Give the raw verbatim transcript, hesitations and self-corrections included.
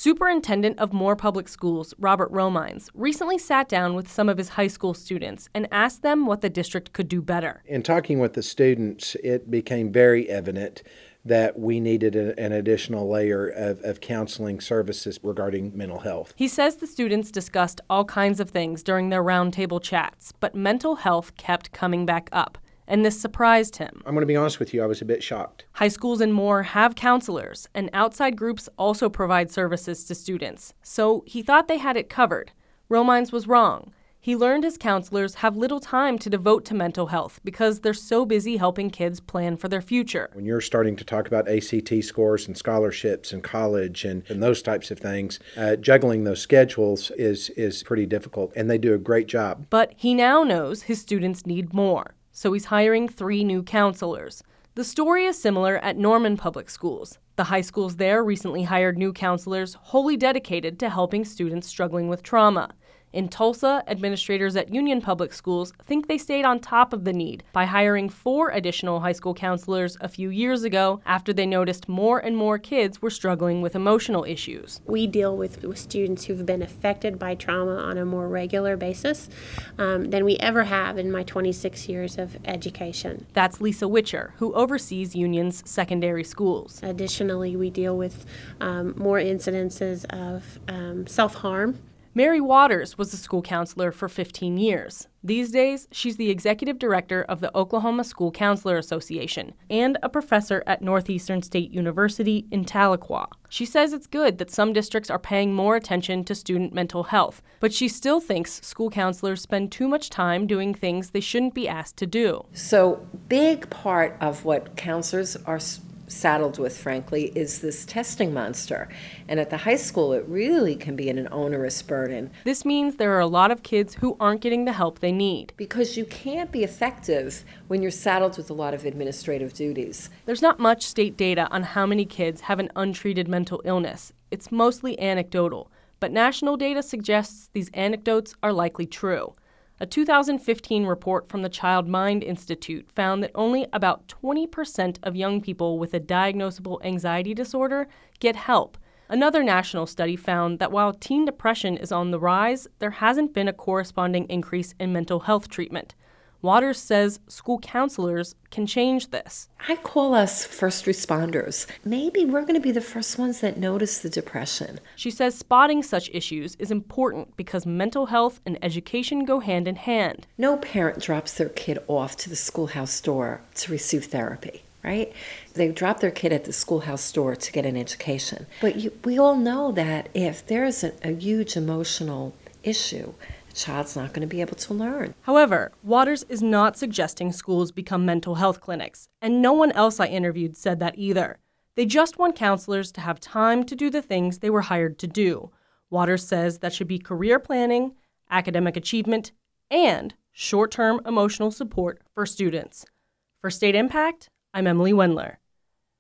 Superintendent of Moore Public Schools, Robert Romines, recently sat down with some of his high school students and asked them what the district could do better. In talking with the students, it became very evident that we needed a, an additional layer of, of counseling services regarding mental health. He says the students discussed all kinds of things during their roundtable chats, but mental health kept coming back up. And this surprised him. I'm going to be honest with you, I was a bit shocked. High schools and Moore have counselors, and outside groups also provide services to students. So he thought they had it covered. Romines was wrong. He learned his counselors have little time to devote to mental health because they're so busy helping kids plan for their future. When you're starting to talk about A C T scores and scholarships and college and, and those types of things, uh, juggling those schedules is, is pretty difficult, and they do a great job. But he now knows his students need more. So he's hiring three new counselors. The story is similar at Norman Public Schools. The high schools there recently hired new counselors wholly dedicated to helping students struggling with trauma. In Tulsa, administrators at Union Public Schools think they stayed on top of the need by hiring four additional high school counselors a few years ago after they noticed more and more kids were struggling with emotional issues. We deal with, with students who've been affected by trauma on a more regular basis um, than we ever have in my twenty-six years of education. That's Lisa Witcher, who oversees Union's secondary schools. Additionally, we deal with um, more incidences of um, self-harm. Mary Waters was a school counselor for fifteen years. These days, she's the executive director of the Oklahoma School Counselor Association and a professor at Northeastern State University in Tahlequah. She says it's good that some districts are paying more attention to student mental health, but she still thinks school counselors spend too much time doing things they shouldn't be asked to do. So, big part of what counselors are saddled with, frankly, is this testing monster. And at the high school, it really can be an onerous burden. This means there are a lot of kids who aren't getting the help they need. Because you can't be effective when you're saddled with a lot of administrative duties. There's not much state data on how many kids have an untreated mental illness. It's mostly anecdotal, but national data suggests these anecdotes are likely true. A two thousand fifteen report from the Child Mind Institute found that only about twenty percent of young people with a diagnosable anxiety disorder get help. Another national study found that while teen depression is on the rise, there hasn't been a corresponding increase in mental health treatment. Waters says school counselors can change this. I call us first responders. Maybe we're going to be the first ones that notice the depression. She says spotting such issues is important because mental health and education go hand in hand. No parent drops their kid off to the schoolhouse door to receive therapy, right? They drop their kid at the schoolhouse door to get an education. But you, we all know that if there's a, a huge emotional issue, the child's not going to be able to learn. However, Waters is not suggesting schools become mental health clinics, and no one else I interviewed said that either. They just want counselors to have time to do the things they were hired to do. Waters says that should be career planning, academic achievement, and short-term emotional support for students. For State Impact, I'm Emily Wendler.